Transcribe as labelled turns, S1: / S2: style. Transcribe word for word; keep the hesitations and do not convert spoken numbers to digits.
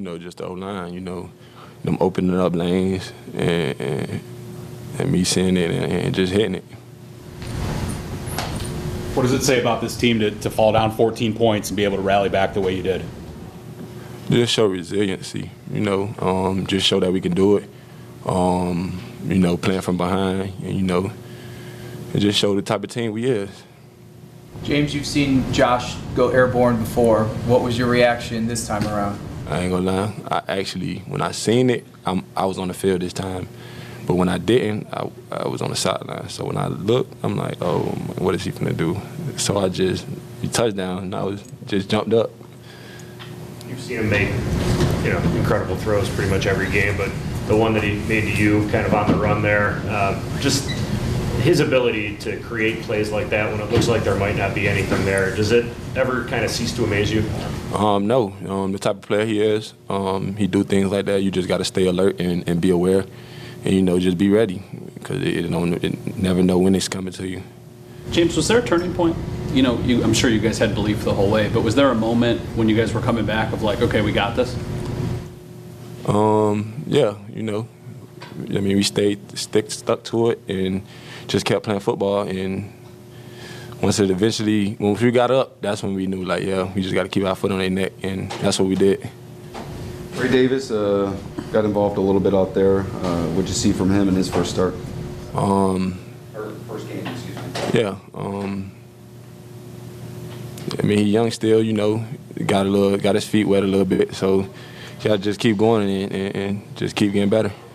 S1: know, just the O-line, you know, them opening up lanes and, and, and me seeing it and, and just hitting it.
S2: What does it say about this team to, to fall down fourteen points and be able to rally back the way you did?
S1: Just show resiliency, you know, um, just show that we can do it, um, you know, playing from behind, and, you know, and just show the type of team we is.
S3: James, you've seen Josh go airborne before. What was your reaction this time around?
S1: I ain't gonna lie, I actually, when I seen it, I'm, I was on the field this time. But when I didn't, I, I was on the sideline. So when I looked, I'm like, oh, what is he gonna do? So I just, he touchdown, and I was just jumped up.
S4: You've seen him make, you know, incredible throws pretty much every game, but the one that he made to you, kind of on the run there, uh, just his ability to create plays like that when it looks like there might not be anything there. Does it ever kind of cease to amaze you?
S1: Um, no, um, the type of player he is, um, he do things like that. You just got to stay alert and, and be aware. And, you know, just be ready, because it, it, don't, it never know when it's coming to you.
S5: James, was there a turning point? You know, you, I'm sure you guys had belief the whole way, but was there a moment when you guys were coming back of like, okay, we got this?
S1: Um, yeah, you know, I mean, we stayed stick, stuck to it and just kept playing football. And once it eventually, once we got up, that's when we knew, like, yeah, we just got to keep our foot on their neck, and that's what we did.
S6: Ray Davis uh, got involved a little bit out there. Uh, what'd you see from him in his first start?
S1: Um,
S6: or first game, excuse me.
S1: Yeah. Um, I mean, he's young still, you know, got a little, got his feet wet a little bit, so you got to just keep going and, and, and just keep getting better.